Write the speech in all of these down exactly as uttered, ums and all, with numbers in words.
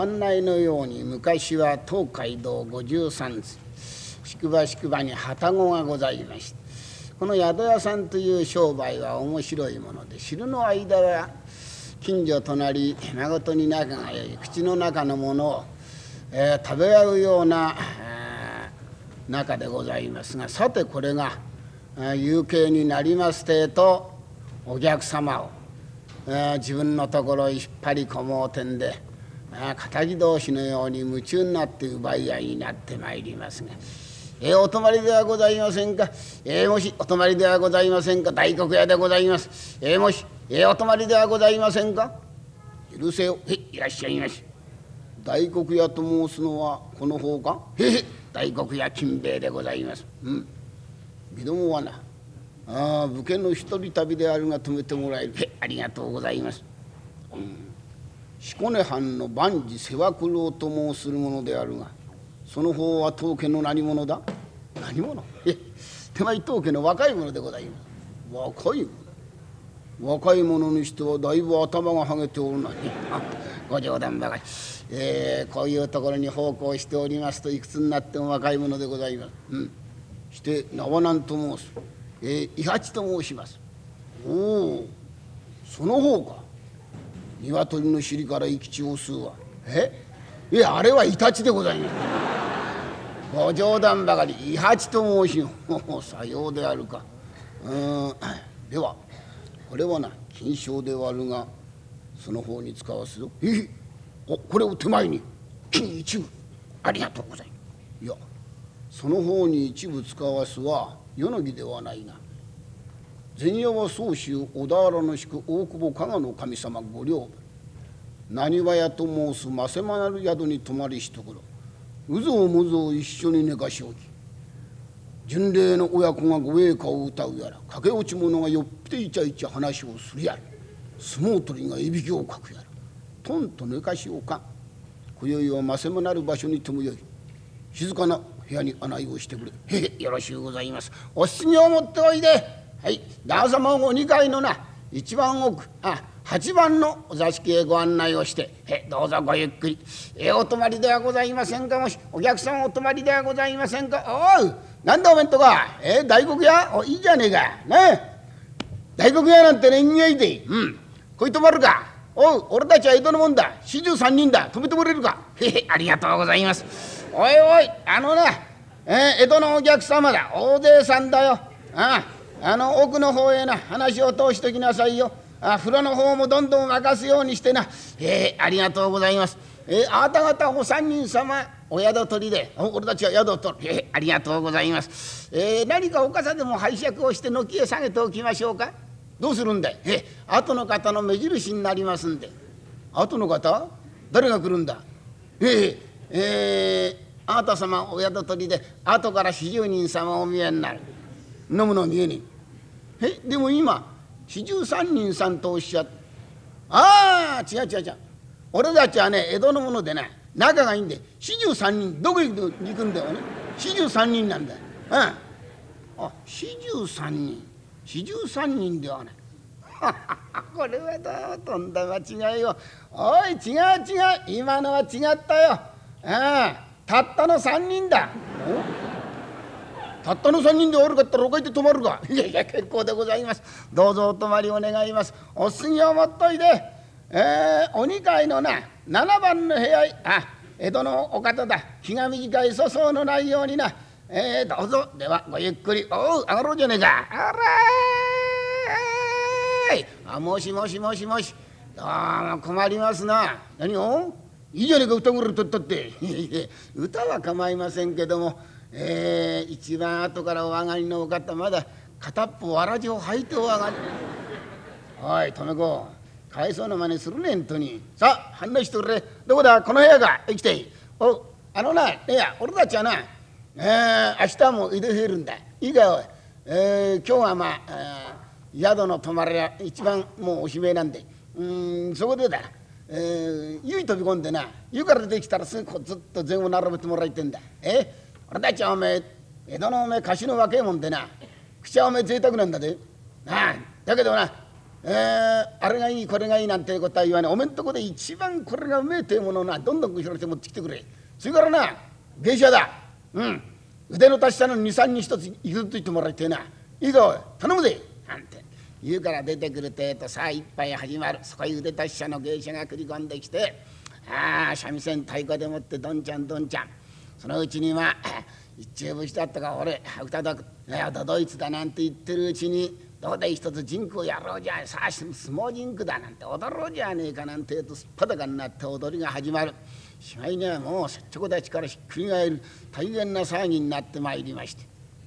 案内のように昔は東海道五十三次宿場宿場に旅籠がございまして、この宿屋さんという商売は面白いもので、昼の間は近所隣まことに仲が良い口の中のものを、えー、食べ合うような、えー、中でございますが、さてこれが、えー、夕景になりますてとお客様を、えー、自分のところへ引っ張り込もうてんで、えー、仇同士のように夢中になって奪い合いになってまいりますが、えー、お泊まりではございませんか、えー、もしお泊まりではございませんか、大黒屋でございます、えー、もし、えー、お泊まりではございませんか、許せよ、へい、いらっしゃいまし。大黒屋と申すのはこの方か、へへ、大黒屋金兵衛でございます。うん、身どもはな、ああ武家の一人旅であるが泊めてもらえる、へ、ありがとうございます。うん、彦根藩の万事世話九郎と申するものであるが、その方は当家の何者だ。何者、え、手前当家の若い者でございます。若い者、若い者にしてはだいぶ頭がはげておるな。ご冗談ばかり。えー、こういうところに奉公しておりますといくつになっても若い者でございます。うん、して名は何と申す。えー、伊八と申します。おお、その方か。鶏の尻から生き血を吸うわ。え、いや、あれはイタチでございます。ご冗談ばかり。伊八と申しよう。さようであるか。うん、ではこれはな金賞ではあるが、その方に使わすぞ。え、お、これを手前に金一部ありがとうございます。いや、その方に一部使わすは与の儀ではないが、前夜は宗州小田原の宿大久保加賀の神様ご両何わ屋と申すませまなる宿に泊まりしところ、うぞうむぞう一緒に寝かしおき、巡礼の親子がご栄華を歌うやら、駆け落ち者がよってイチャイチャ話をするやら、相撲取りがいびきをかくやら、とんと寝かしおかん。今宵はませまなる場所にともよい、静かな部屋に案内をしてくれ。へへ、よろしゅうございます。お棺を持っておいで。はい、旦様ごにかいのな一番奥、あ、八番のお座敷へご案内をして、へ、どうぞごゆっくり。えー、お泊まりではございませんか。もしお客さんお泊まりではございませんか。おう、なんだおめんとか。えー、大黒屋、お、いいじゃねえかね。大黒屋なんてね、人間いて、うん、こい泊まるか。おう、俺たちは江戸のもんだ。四十三人だ。泊めてもらえるか。へへ、ありがとうございます。おいおい、あのな、えー、江戸のお客様だ。大勢さんだよ。ああ、あの奥の方へな話を通しときなさいよ。あ、風呂の方もどんどん沸かすようにしてな。えー、ありがとうございます。えー、あなた方お三人様お宿取りで、お、俺たちは宿を取る。えー、ありがとうございます。えー、何かお傘でも拝借をして軒へ下げておきましょうか。どうするんだい。えー、後の方の目印になりますんで。後の方、誰が来るんだ。えー、えー、あなた様お宿取りで後から四十人様お見えになる。飲むの見えに。え、でも今四十三人さんとおっしゃっ、ああ、違う違う違う、俺たちはね江戸のものでね仲がいいんで、四十三人どこ行くんだよね。四十三人なんだよ。うん、あ、四十三人、四十三人ではない。これはどうとんだ間違いよ。おい、違う違う、今のは違ったよ。ああ、たったの三人だ。たったの三人で悪かったらおかえって泊まるか。いやいや、結構でございます。どうぞお泊まりお願います。お杉を持っといで、えー、お二階のなななばんの部屋へ、あ、江戸のお方だ。気が短い粗相のないようにな。えー、どうぞ。ではごゆっくり。おう、上がろうじゃねえか。あらーい、あ、もしもしもしもし、どうも困りますな。何を、いいじゃねえか、歌ぐらとったって。歌は構いませんけども、えー、一番後からお上がりのお方、まだ片っぽわらじを履いてお上がり。おい、とめこ、かわいそうな真似するねんとに。さあ、案内してくれ。どこだ、この部屋か。生きていい。お、あのな、いや、俺たちはな、えー、明日も井出増えるんだ。いいかよ、おい。えー、今日はまあ、えー、宿の泊まりは一番もうおしめえなんで、うん、そこでだ、えー、湯に飛び込んでな、湯から出てきたらすぐこうずっと膳を並べてもらいてんだ。え、俺たちはおめえ江戸のおめえ貸しの若えもんでな、口はおめえ贅沢なんだでなあ。だけどな、 えー、あれがいいこれがいいなんてことは言わない。おめんとこで一番これがうめえてえものをなどんどん後ろて持ってきてくれ。それからな芸者だ、うん、腕の達者の二三に一つ譲っといてもらいてえな。いいか頼むぜなんて言うから出てくるてえとさあ一杯始まる。そこへ腕達者の芸者が繰り込んできて、ああ三味線太鼓でもってどんちゃんどんちゃん。そのうちにまあ一中節だったか俺歌だドイツだなんて言ってるうちにどうだい一つジンクをやろうじゃさあ相撲ジンクだなんて踊ろうじゃねえかなんてえとすっぱだかになって踊りが始まる。しまいにはもうせっちょこ立ちからひっくり返る大変な騒ぎになってまいりまして、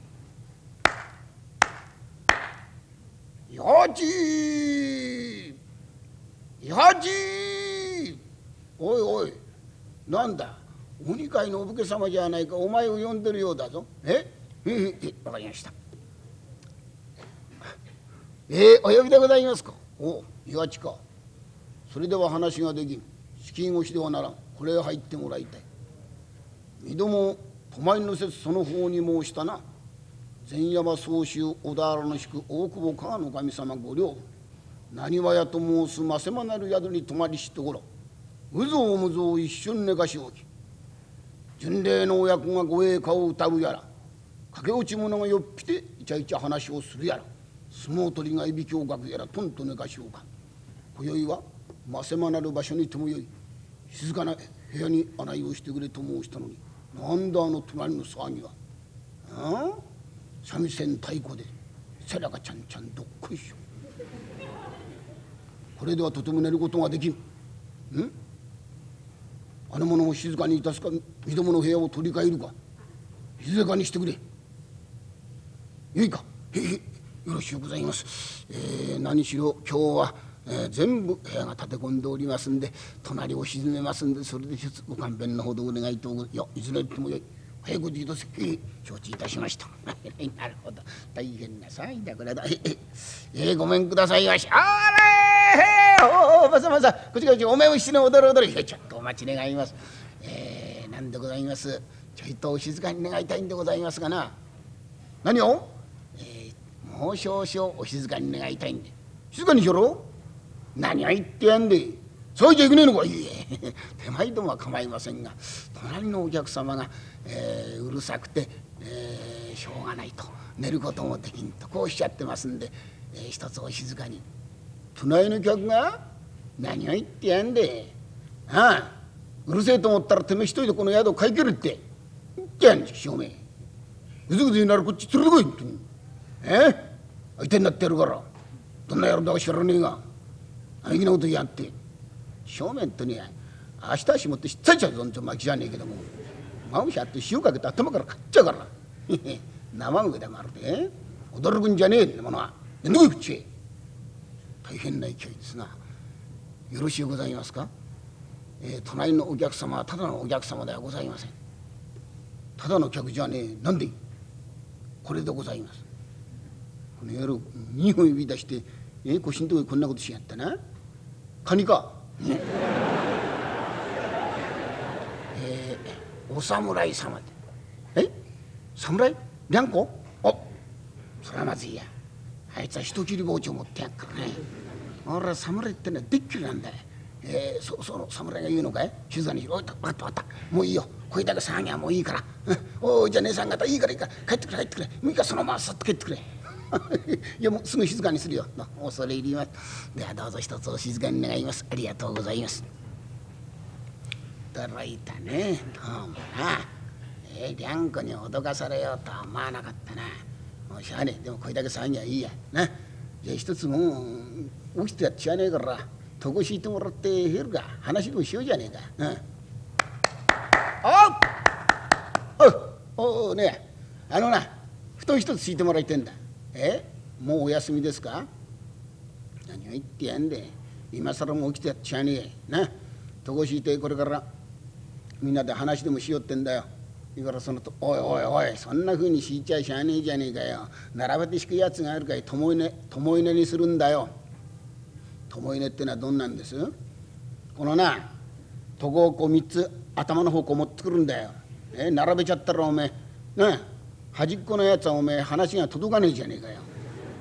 やじやじおいおいなんだ鬼界のお武家様じゃないか。お前を呼んでるようだぞ。えええわかりました。えー、お呼びでございますか。お岩地か。それでは話ができん。資金越しではならん。これへ入ってもらいたい。二度も泊の説その方に申したな。前山宗州小田原の宿大久保川の神様御領浪速屋と申すませまなる宿に泊まりしところうぞうむぞう一瞬寝かしおき巡礼の親子がご栄華を歌うやら駆け落ち者がよっぴてイチャイチャ話をするやら相撲取りがいびきをかくやらとんと寝かしおか今宵はませまなる場所にともよい静かな部屋に案内をしてくれと申したのになんだあの隣の騒ぎは。ああ三味線太鼓で背中ちゃんちゃんどっこいしょ。これではとても寝ることができん。んあの者を静かにいたすか身どもの部屋を取り替えるか静かにしてくれ。よいか。へへよろしゅうございます。えー、何しろ今日は、えー、全部部屋が立て込んでおりますんで隣を沈めますんでそれで一つご勘弁のほどお願いといやいずれともよい。はいご自とせ承知いたしました。なるほど大変な騒ぎだこれだ。えええー、ごめんくださいまし。あれおおまさまさこっちこっちお目をしての踊る踊る。ちょっとお待ち願います。えー、なんでございます。ちょいとお静かに願いたいんでございますがな。何を、えー、もう少々お静かに願いたいんで。静かにしろ。何を言ってやんで。そうじゃいけねえのか。いいえ手前どもは構いませんが隣のお客様が、えー、うるさくて、えー、しょうがないと寝ることもできんとこうおっしゃってますんで、えー、一つお静かに。隣の客が何を言ってやんで。ああうるせえと思ったらてめえ一人でこの宿を買い切るって言ってやんじゃしおめえ。ぐずぐずになるこっち連れてこいって。えー、相手になってやるからどんな野郎だか知らねえがあいきなことやって正面とに明日足持ってしっついちゃうぞんちょ巻きじゃねえけどもマウシャって塩かけて頭から買っちゃうから生麦でもあるで驚くんじゃねえってものはやんでこいこっちへ。大変な勢いですな。よろしゅうございますか。えー、隣のお客様はただのお客様ではございません。ただの客じゃねえ。なんでこれでございます。この野郎二本指出してえー、腰のとこにこんなことしやったな。カニか。えー、お侍様で。え侍にゃんこ。あそれはまずいや。あいつは人切り包丁持ってやっからね。俺は侍ってのはでっきりなんだよ。えー、そその侍が言うのかい。静かにしろ。おい分かった分かったもういいよ。これだけ騒ぎはもういいから、うん、おいじゃあ姉さん方いいからいいから帰ってくれ帰ってくれ。もういいからそのままさっと帰ってくれいやもうすぐ静かにするよ。恐れ入ります。ではどうぞ一つお静かに願います。ありがとうございます。驚いたねどうもな。えー、りゃんこに脅かされようとは思わなかったな。もうしゃあねえ。でもこれだけ騒ぎはいいやな。じゃあ一つもう起きてやっちゃねえから床敷いてもらって減るか話でもしようじゃねえか。うんおおおねえあのな布団一つ敷いてもらいてんだ。えもうお休みですか。何を言ってやんで今更も起きてやっちゃねえな。床敷いてこれからみんなで話でもしようってんだよ。いいからそのとおいおいおいそんな風に敷いちゃしゃあねえじゃねえかよ。並べて敷くやつがあるかい。ともいねともいねにするんだよ。ともいねってのはどんなんです。このな床をこうみっつ頭の方こう持ってくるんだよ。え並べちゃったらおめえな端っこのやつはおめえ話が届かねえじゃねえかよ。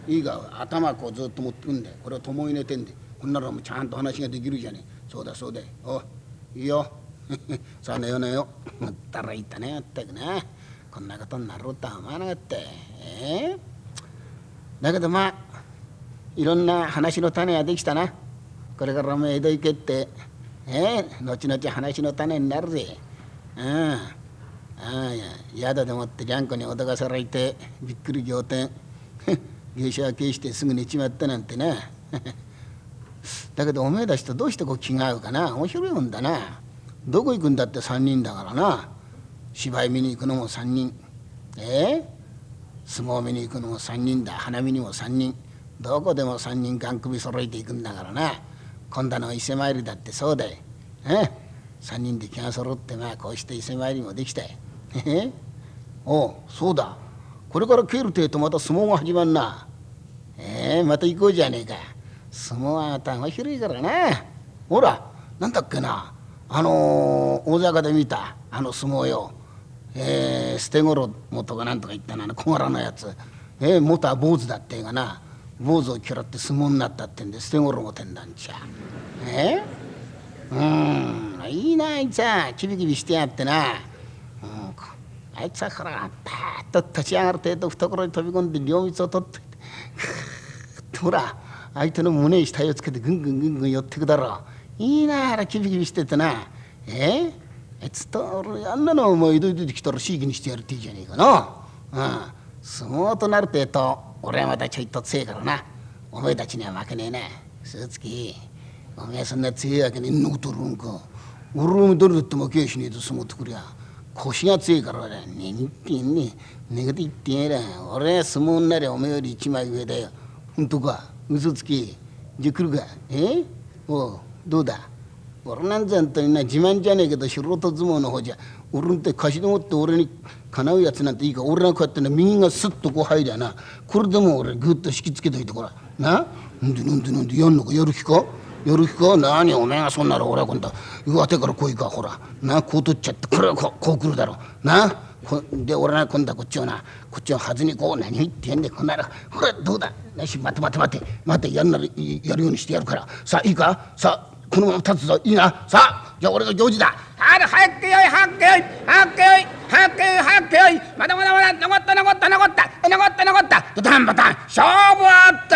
いいが頭こうずっと持ってくんだよ。これを共入れてんで、こんなのもちゃんと話ができるじゃねえ。そうだそうだ。おいいよさあ寝よ寝よ。まったらいったね、まったくな。こんなことになろうとは思わなかった。えー、だけどまあいろんな話の種ができたな。これからお前江戸行けって、えー、後々話の種になるぜ。うん、ああ宿でもってジャンコに脅かされてびっくり仰天芸者は消してすぐ寝ちまったなんてなだけどお前たちとどうしてこう気が合うかな。面白いもんだな。どこ行くんだって三人だからな。芝居見に行くのも三人、えー、相撲見に行くのも三人だ。花見にも三人。どこでも三人ガン首揃えていくんだからな。今度の伊勢参りだってそうだよ。え三人で気が揃ってまあこうして伊勢参りもできたよ。えおうそうだ。これから帰るてえとまた相撲が始まんな。えー、また行こうじゃねえか。相撲はまた面白いからな。ほらなんだっけな、あのー、大阪で見たあの相撲よ。えー、捨て頃元がなんとか言ったな、あの小柄なやつ。えー、元は坊主だってえがな、坊主を嫌って相撲になったってんで捨て頃もてんだんちゃ。えー、うんいいなあいつはキビキビしてやってな。うん、あいつはからパーッと立ち上がる程度懐に飛び込んで両蜜を取ってほら相手の胸に額をつけてぐんぐんぐんぐん寄ってくだろう。いいなあらキビキビしててな。えー、あいつと俺あんなのお前江戸に出てきたらシーキにしてやるっていいじゃねえかな。うん、相撲となるてえと俺はまたちょいと強えからな。お前たちには負けねえな。スーツキお前そんな強いわけねえのことるんか。俺もどれだって負けやしねえと相撲ってくりゃ腰が強いからねえってんねえ寝言言ってやら。俺は相撲になりゃお前より一枚上だよ。本当か嘘つき。じゃ来るか。えおうどうだ。俺なんざんとにな自慢じゃねえけど素人相撲の方じゃ俺んて貸しでもって俺にかなうやつなんていいか。俺がこうやってな右がスッとこう入りゃなこれでも俺グッと引きつけといてこらな。なんでなんでなんでやんのかやる気かやる気か。何お前がそんなら俺は今度上手から来いか。ほらなこう取っちゃってこれはこうこう来るだろうな。で俺が今度はこっちをなこっちをはずにこう何言ってんでこんならほらどうだ。よし待て待て待て待てやんならやるようにしてやるから。さあいいか。さあこのまま立つぞいいな。さあじゃあ俺が行事だ。ある早くよい早くよい早くよい早くよい早くよいまだまだまだ残った残った残った残った残ったドタンバタン勝負あった。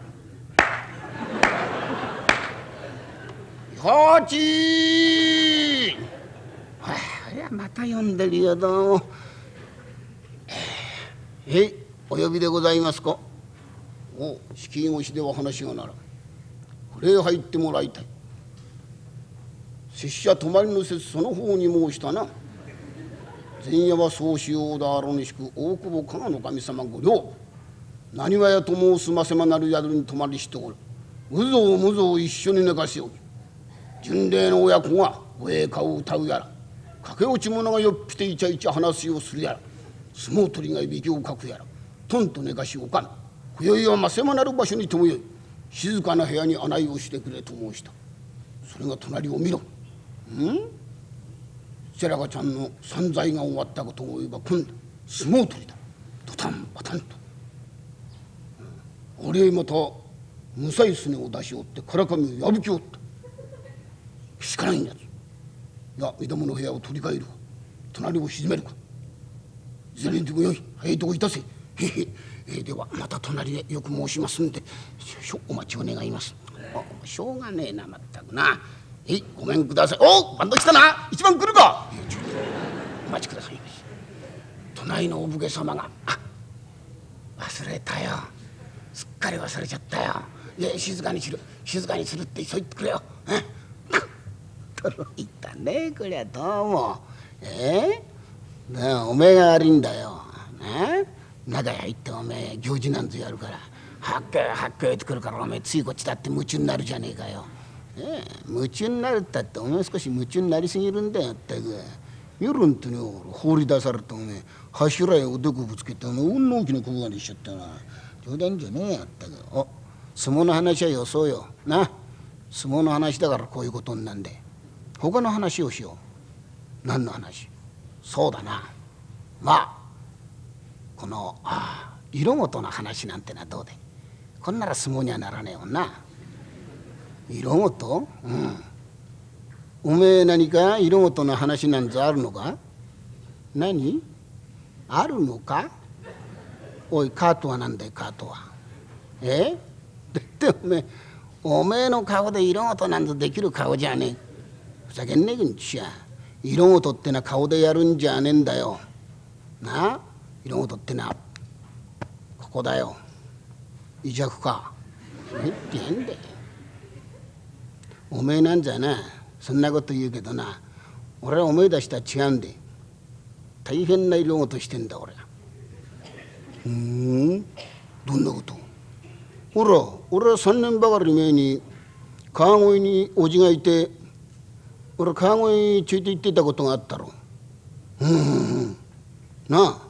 放置はあ、いやまた呼んでるよどうも。ええお呼びでございますか。お敷居越しでは話がならん。これへ入ってもらいたい。拙者泊まりの説その方に申したな。前夜はそうしようだあろにしく大久保加賀の神様ご領何わやと申すませまなる宿に泊まりしておる。無造無造一緒に寝かしておる。巡礼の親子がご栄華を歌うやら駆け落ち者がよっぴてイチャイチャ話をするやら相撲取りがいびきをかくやらとんと寝かしおかぬ。今宵はませまなる場所にともよい静かな部屋に案内をしてくれと申した。それが隣を見ろ。んせらがちゃんの散財が終わったことを言えば今度相撲取りだ。ドタンバタンと、うん、あれまたむさいすねを出しおってからかみを破きおった。けしからんやつ。いや見玉の部屋を取り替えるか隣を沈めるかいずれにでもよい早いとこいたせ。へへえー、ではまた隣でよく申しますんでお待ちを願います。あしょうがねえなまったくな。えいごめんください。おバンド来たな一番来るか。ちょっとお待ちくださいまし。隣のお武家様があ忘れたよすっかり忘れちゃったよ。いや静かにしろ静かにするってそう言ってくれよ。え驚いたねこりゃどうも。えー、なあおめえが悪いんだよ。ね中へ入っておめえ行事なんぞやるからはっけはっけってくるからおめえついこっちだって夢中になるじゃねえかよ。ええ、夢中になるったってお前少し夢中になりすぎるんだよってく。夜んとに放り出されておめえ柱へおでこぶつけてお前うんの大きなこぶがにしちゃったな。冗談じゃねえやったく。お相撲の話はよそうよな。相撲の話だからこういうことになんで他の話をしよう。何の話。そうだなまあこのあ色事の話なんてのはどうで。こんなら相撲にはならねえもんな。色事？うん。おめえ何か色事の話なんぞあるのか？何？あるのか？おい、カートはなんだい、カートは。え？だっておめえ、おめえの顔で色事なんぞできる顔じゃねえ。ふざけんねえくんちや。色事ってのは顔でやるんじゃねえんだよ。なあ？色事ってのはここだよ。い弱か。えって言うんだよ。おめえなんざな、そんなこと言うけどな、俺はおめえだしたら違うんで、大変な色事してんだ俺は。ふーん、どんなこと？ほら、俺は三年ばかり前に川越におじがいて、俺は川越について行ってたことがあったろ。うんうんうん。なあ。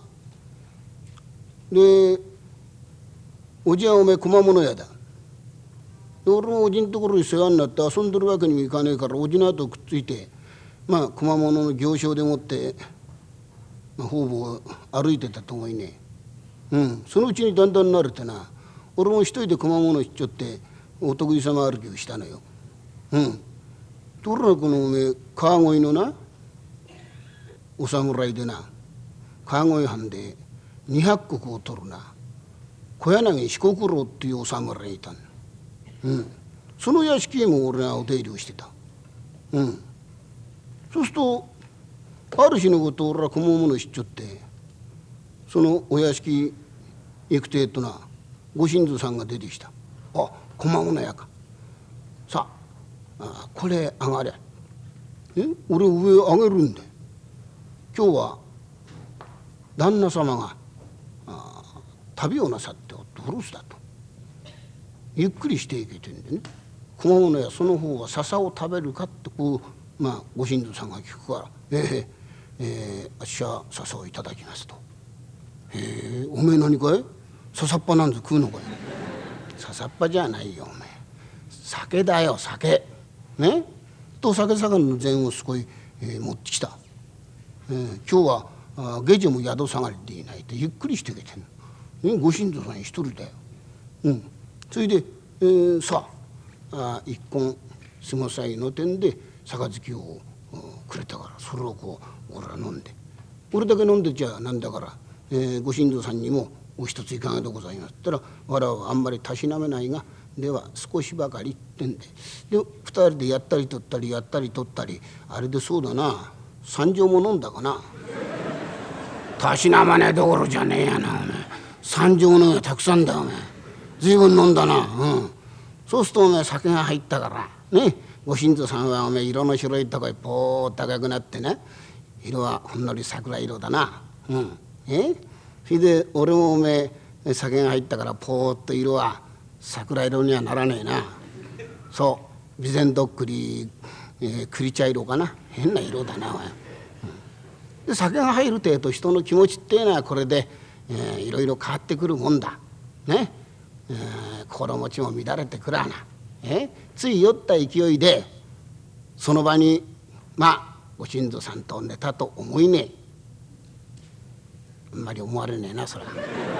で、おじはおめえ熊物屋だ。俺もおじんところに世話になって遊んでるわけにもいかねえからおじの後くっついて、まあ熊物の行商でもって、まあ、方々歩いてたと思いねえ。うん、そのうちにだんだん慣れてな、俺も一人で熊物しちょってお得意様歩きをしたのよ。うん。ところがこのおめえ川越のなお侍でな、川越藩で二百石を取るな小柳四国郎っていうお侍がいたんだ。うん、その屋敷にも俺がお出入りをしてた。うん、そうするとある日のこと俺は小物しちょって、そのお屋敷行くてえとなご新造さんが出てきた。あ、小物屋か。さあ、あこれ上がれ。え俺上上げるんで、今日は旦那様があ旅をなさっておってお留守だと。ゆっくりしていけてんでね、小物屋その方は笹を食べるかってこう、まあ、ご新造さんが聞くから「えええー、あっしは笹をいただきます」と。「へえ、おめえ何かい笹っぱなんぞ食うのかい？」笹っぱじゃないよおめえ、酒だよ酒。ねと酒盛りの膳をすごい、えー、持ってきた。えー、今日はあ下女も宿下がりでいないとゆっくりしていけてんの、ね、ご新造さん一人だよ。うんそれで、えー、さあ一献過ごさいの点で杯をくれたから、それをこう俺は飲んで、俺だけ飲んでちゃなんだから、えー、ご新造さんにもお一ついかがでございますったら、わらはあんまりたしなめないが、では少しばかりってんで、で二人でやったり取ったりやったり取ったり、あれでそうだな三錠も飲んだかな。たしなまねえどころじゃねえやなおめえ、三錠の上たくさんだおめえ、ずいぶん飲んだな。うん、そうするとおめえ酒が入ったからね、ご新造さんはおめえ色の白いとこへポーッと赤くなってね、色はほんのり桜色だな。うん、えそれで俺もおめえ酒が入ったからポーッと色は桜色にはならねえな。そう備前どっくり、えー、栗茶色かな、変な色だなお前。うん、で酒が入るてえと人の気持ちっていうのはこれで、えー、いろいろ変わってくるもんだね。えー、心持ちも乱れてくらな。えつい酔った勢いでその場にまあご新造さんと寝たと思いねえ。あんまり思われねえなそれは。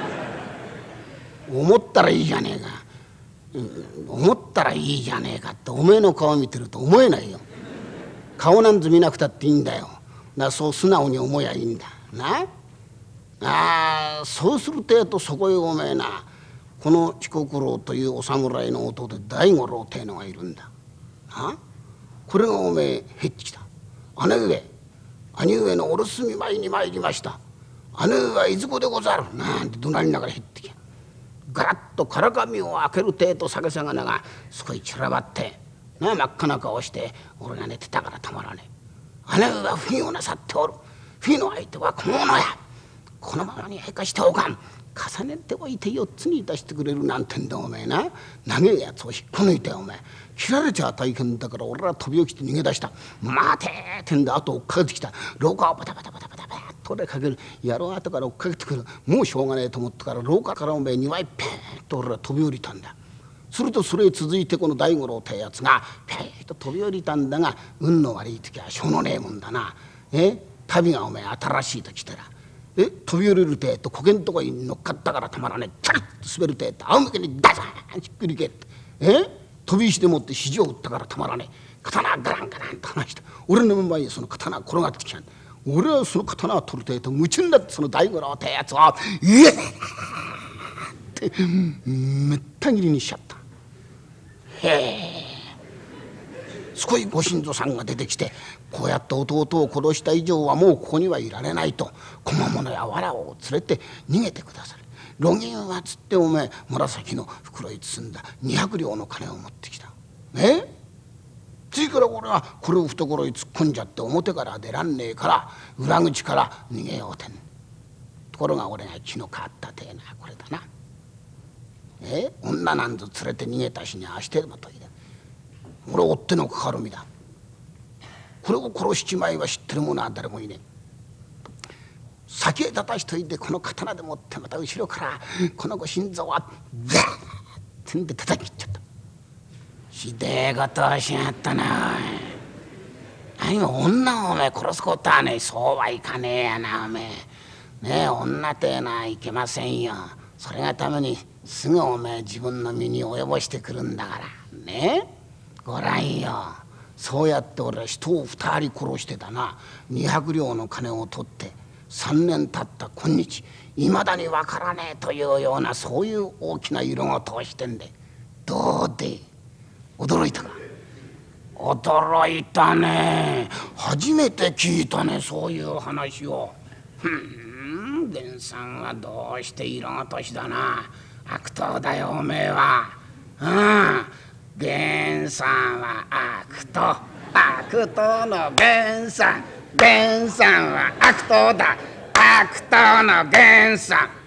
思ったらいいじゃねえか、うん、思ったらいいじゃねえかっておめえの顔見てると思えないよ。顔なんぞ見なくたっていいんだよ。なそう素直に思えばいいんだな。あそうするてえとそこへおめえなこの四国郎というお侍の弟で大五郎っていうのがいるんだ。なこれがおめえ減ってきた。姉上兄上のお留守見舞いに参りました。姉上はいずこでござるなんて怒鳴りながら減ってきた。ガラッとからかみを開けるてえと酒魚が少し散らばってな真っ赤な顔して俺が寝てたからたまらねえ。姉上は不義をなさっておる。不義の相手は小物や。このままに生かしておかん。重ねておいて四つにいたしてくれるなんてんだおめえな。長えやつを引っこ抜いておめえ切られちゃ大変だから俺は飛び起きて逃げ出した。待てーってんで後追っかけてきた。廊下をバタバタバタバタバタと俺かける。野郎後から追っかけてくる。もうしょうがねえと思ってから廊下からおめえ庭へペーッと俺は飛び降りたんだ。するとそれへ続いてこの大五郎ってやつがペーッと飛び降りたんだが運の悪い時はしょうのねえもんだな。え旅がおめえ新しいと来たらえ飛び降りるてえと苔んとこに乗っかったからたまらねえチャッと滑るてえと仰向けにガサーンひっくり返ってえ飛び石でもって肘を打ったからたまらねえ刀ガランガランと離して俺の前にその刀が転がってきたんだ。俺はその刀を取るてえと夢中になってその大五郎ってやつを「イエー!」ってめった切りにしちゃった。へえ。そこへご新造さんが出てきてこうやって弟を殺した以上はもうここにはいられないと小間物や藁を連れて逃げてくださる。路銀はつっておめえ紫の袋に包んだにひゃく両の金を持ってきた。え次から俺はこれを懐に突っ込んじゃって表から出らんねえから裏口から逃げようてん。ところが俺が気の変わったてえなこれだな。え女なんぞ連れて逃げた日にあしてもといだ。俺追ってのかかる身だ。これを殺しちまいは知ってる者は誰もいねえ。先へ立たしといてこの刀でもってまた後ろからこのご心臓はザーッてんで叩き切っちゃった。ひでえことをしやったな。何も女をおめえ殺すことはねえ。そうはいかねえやなおめえ。ねえ女てえのはいけませんよ。それがためにすぐおめえ自分の身に及ぼしてくるんだからねえ。ごらんよ。そうやって俺は人を二人殺してだなにひゃく両の金を取ってさんねん経った今日いまだにわからねえというようなそういう大きな色事をしてんでどうで驚いたか。驚いたね。初めて聞いたねそういう話を。ふん源さんはどうして色落としだな。悪党だよおめえは。うん源さんは悪党。悪党の源さん。源さんは悪党だ。悪党の源さん。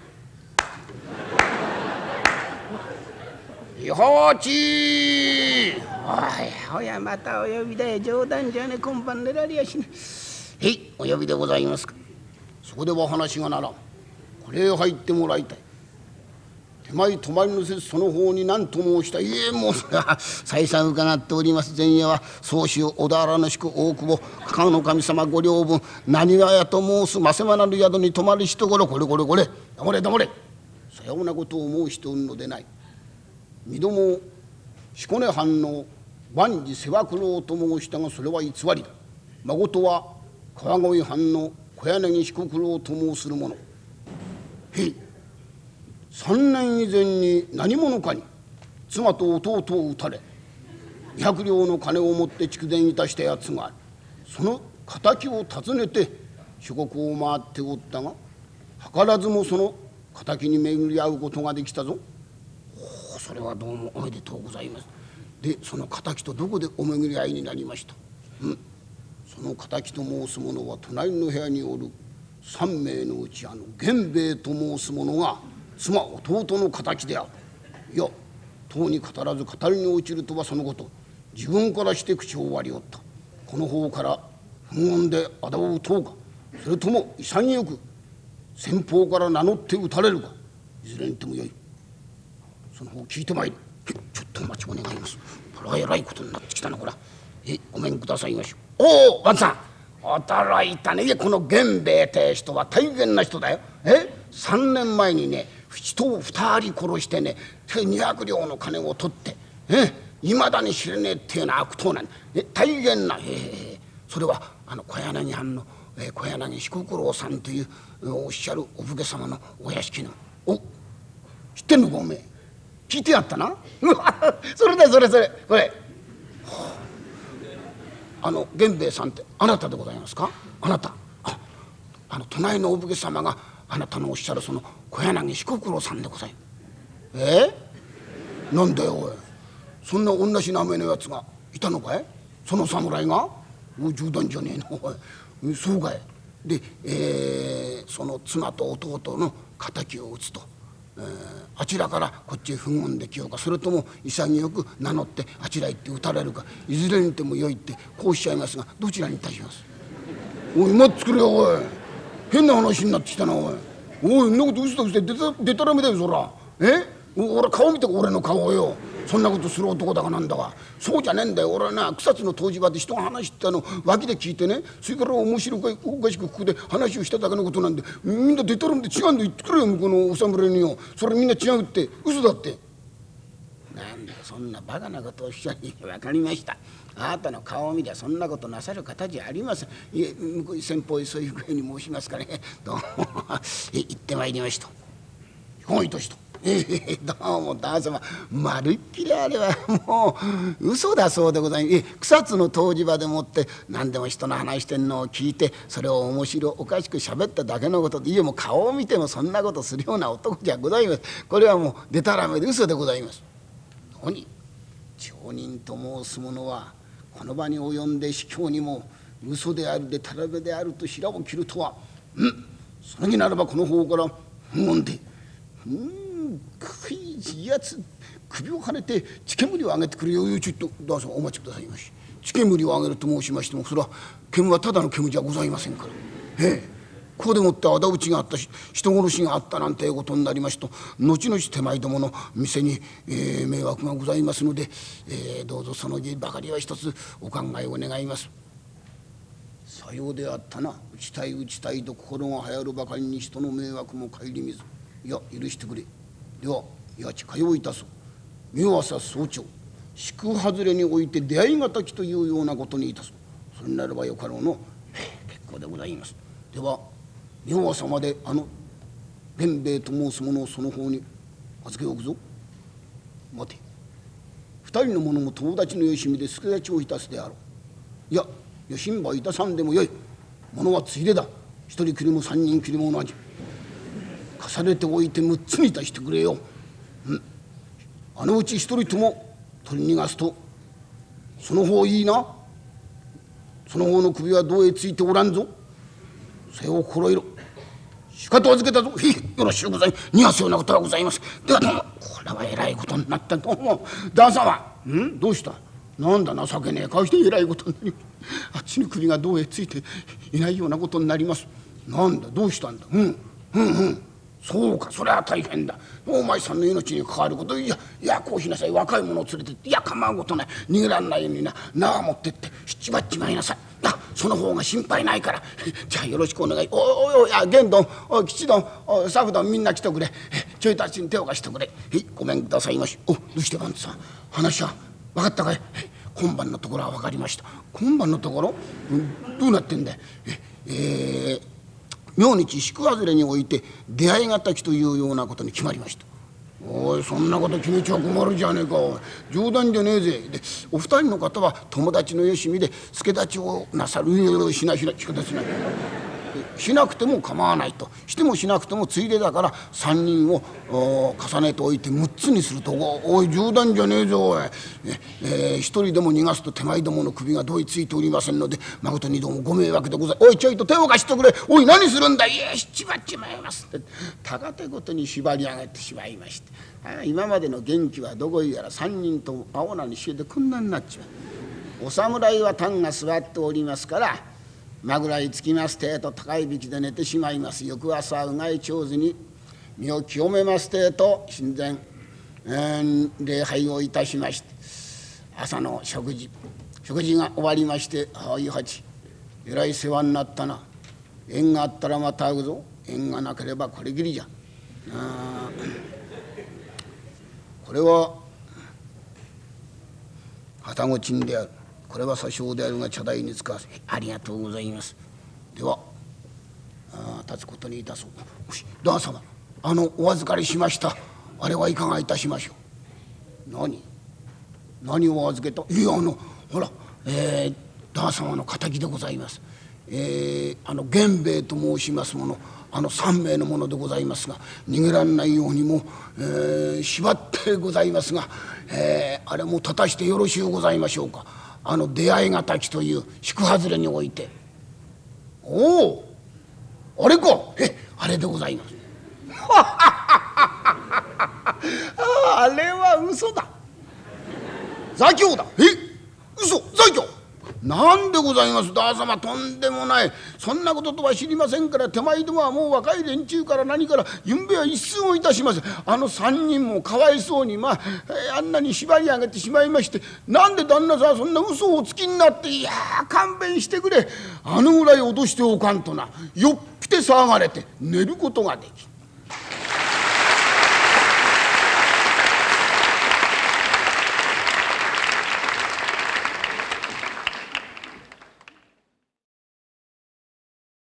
違法地。おいおやまたお呼びだよ。冗談じゃねえ今晩寝られやしねえ。へいお呼びでございますか。そこでは話がならん。これへ入ってもらいたい。手前泊まりのせずその方に何と申した。いえもうそれは再三伺っております前夜は宗主小田原の宿大久保加賀の神様ご領分何がやと申すませまなる宿に泊まりしところこれこれこれ黙れ黙れ。さようなことを申しておるのでない。身ども彦根藩の万事世話九郎と申したがそれは偽りだ。まことは川越藩の小柳彦九郎と申する者。へい三年以前に何者かに妻と弟を撃たれにひゃく両の金を持って逐電いたしたやつがある。その敵を訪ねて諸国を回っておったが図らずもその敵に巡り合うことができたぞ。おそれはどうもおめでとうございます。でその敵とどこでお巡り合いになりました。うんその敵と申す者は隣の部屋におる三名のうちあの源兵衛と申す者が妻弟の敵である。いやとうに語らず語りに落ちるとはそのこと。自分からして口を割りおった。この方から憤恨で仇を討とうかそれとも潔く先方から名乗って撃たれるかいずれにてもよい。その方聞いてまいる。ちょっとお待ちを願います。これはえらいことになってきたなこら。えごめんくださいまし。おお万さん驚いたね。いやこの源兵衛って人は大変な人だよ。えさんねんまえにね人を二人殺してねにひゃく両の金を取っていまだに知れねえっていうような悪党なんだ。え大変な、えー、それはあの小柳藩の、えー、小柳彦九郎さんというおっしゃるお武家様のお屋敷の。お知ってんのかおめえ。聞いてやったな。それだそれそれこれ、はあ、あの源兵衛さんってあなたでございますか。あなたああの隣のお武家様があなたのおっしゃるその小柳彦九郎さんでございます。えー、なんだよおい。そんな同じ名前のやつがいたのかい。その侍が。おい冗談じゃねえのおい。そうかい。で、えー、その妻と弟の敵を討つと、えー、あちらからこっちへ憤恨できようかそれとも潔く名乗ってあちらへ行って撃たれるかいずれにてもよいってこうおっしゃいますがどちらにいたします。おい待ってくれよおい。変な話になってきたなおい。おいそんなこと嘘として出た出たらめだよそら。え俺顔見て俺の顔よ。 そんなことする男だかなんだか。そうじゃねえんだよ。俺はな草津の湯治場で人が話してたの脇で聞いてね、それから面白くおかしくここで話をしただけのことなんで、みんな出たるんで違うんで言ってくれよ向こうのお侍によ。それみんな違うって嘘だって。なんだそんなバカなことをおっしゃり。分かりました。あなたの顔を見りゃそんなことなさる方じゃありません。いえ向こう先方へそういうふうに申しますからね。どうも行ってまいりました。彦いとしと。ええどうも旦様。まるっきりあれはもう嘘だそうでございます。え草津の湯治場でもって何でも人の話してんのを聞いて、それを面白おかしく喋っただけのことで、いえもう顔を見てもそんなことするような男じゃございます。これはもうでたらめで嘘でございます。何町人と申す者はこの場に及んで司教にも嘘であるでたらめであると白を切るとは、うんそれにならばこの方から無言でうん食いやつ首をはねて血煙を上げてくれよ。ちょっとどうぞお待ちくださいまし。血煙を上げると申しましても、それは煙はただの煙じゃございませんから。ええここでもって仇討ちがあったし人殺しがあったなんていうことになりますと、後々手前どもの店に、えー、迷惑がございますので、えー、どうぞその儀ばかりは一つお考えを願います。さようであったな。打ちたい打ちたいと心が流行るばかりに人の迷惑も顧みず、いや許してくれ。ではいやちかよういたそう。明朝早朝宿外れにおいて出会いがたきというようなことにいたそう。それならばよかろうの。結構でございます。では明朝まであの源兵衛と申す者をその方に預けおくぞ。待て、二人の者も友達のよしみで助太刀をいたすであろう。いやよしんばいたさんでもよい。ものはついでだ。一人きりも三人きりも同じ。重ねておいて六つにいたしてくれよ。うんあのうち一人とも取り逃がすとその方いいな。その方の首は胴へついておらんぞ。それを心得ろ。しかと預けたぞ。へいよろしゅうございます。逃がすようなことはございます。ではどうも。これはえらいことになった。どうも旦様。んどうした。なんだ情けねえ顔してえらいことになります。あっちの首が胴へついていないようなことになります。なんだどうしたんだ。うんうんうんそうかそれは大変だ。お前さんの命に関わること。いやいやこうしなさい。若い者を連れてっていや構うことない。逃げらんないようにな縄持ってってしちまっちまいなさい。あその方が心配ないからじゃあよろしくお願い。おいおいおい玄どんおい吉どんおいサブどんみんな来てくれ。ちょいたちに手を貸してくれ。へいごめんくださいまし。おどうしてばんさん話は分かったかい。今晩のところは分かりました。今晩のところ、うん、どうなってんだい。ええー明日宿外れにおいて出会いがたきというようなことに決まりました。おいそんなこと決めちゃ困るじゃねえか。おい冗談じゃねえぜ。でお二人の方は友達のよしみで助太刀をなさる。しないしないしかたしないしなくても構わないと。してもしなくてもついでだから三人を重ねておいて六つにすると。おい冗談じゃねえぞおい。えー、一人でも逃がすと手前どもの首がどいついておりませんので誠にどうもご迷惑でござい。おいちょいと手を貸してくれ。おい何するんだ。いやしちまっちまいますって高手ごとに縛り上げてしまいまして、あ今までの元気はどこへやら三人と青菜にしえてこんなになっちまう。お侍は単が座っておりますから枕につきますてえと高いびきで寝てしまいます。翌朝うがい上手に身を清めますてえと神前、えー、礼拝をいたしまして朝の食事食事が終わりまして、ああいはちえらい世話になったな。縁があったらまた会うぞ。縁がなければこれきりじゃ。あこれは旅籠賃である。これは詐称であるが茶代に使わせ。ありがとうございます。ではあ立つことにいたそう。よし旦様あのお預かりしましたあれはいかがいたしましょう。何何を預けた。いやあのほら、えー、旦様の敵でございます。えー、あの源兵衛と申しますものあの三名のものでございますが逃げらんないようにも、えー、縛ってございますが、えー、あれも立たしてよろしゅうございましょうか。あの出会いがたきという宿外れにおいて。おおあれか。えあれでございます。あれは嘘だ。座興だ。え嘘座興なんでございます旦様、とんでもない。そんなこととは知りませんから、手前どもはもう若い連中から何からゆんべは一寸をいたします。あの三人もかわいそうに、まあ、えー、あんなに縛り上げてしまいまして、なんで旦那さんそんな嘘をおつきになって、いやー勘弁してくれ、あのぐらい脅しておかんとな、よっぴて騒がれて寝ることができん。